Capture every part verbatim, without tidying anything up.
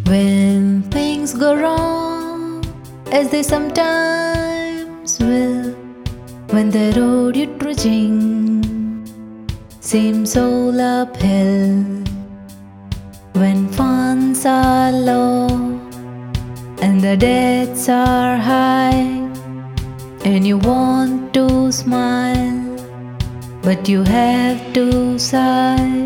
When things go wrong, as they sometimes will, when the road you're trudging seems all uphill, when funds are low and the debts are high, and you want to smile but you have to sigh,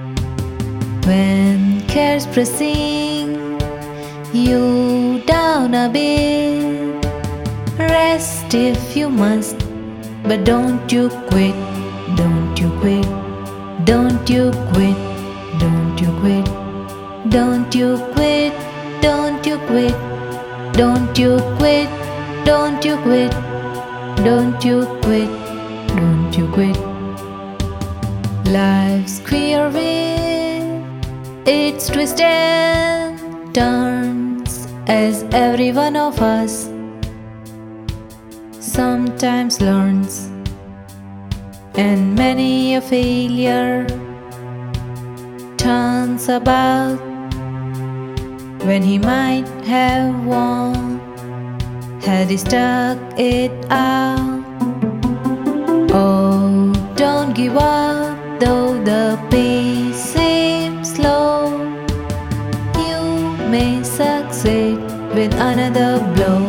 when care's pressing you down a bit, rest if you must, but don't you quit, don't you quit, don't you quit, don't you quit, don't you quit, don't you quit, don't you quit, don't you quit, don't you quit, don't you quit. Life's queer with its twists and turns, as every one of us sometimes learns, and many a failure turns about when he might have won had he stuck it out. Oh, don't give up, though the pace seems slow. You may succeed with another blow.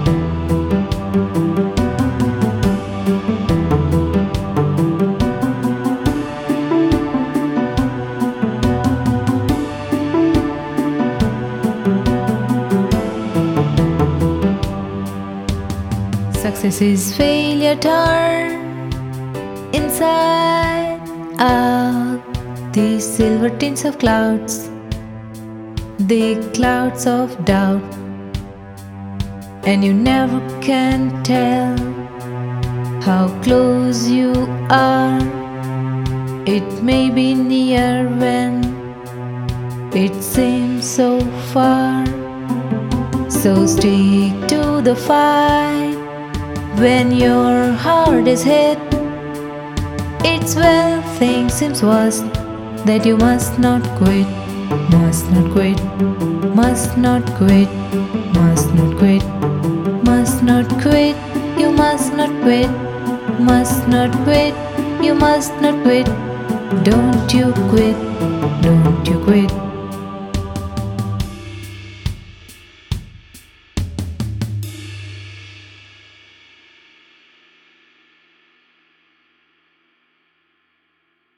Success is failure turned inside out. These silver tints of clouds, the clouds of doubt, and you never can tell how close you are. It may be near when it seems so far. So stick to the fight when your heart is hit. It's when things seems worse that you must not quit, must not quit, must not quit, must not quit, must not quit, you must not quit, must not quit, you must not quit. Don't you quit, don't you quit.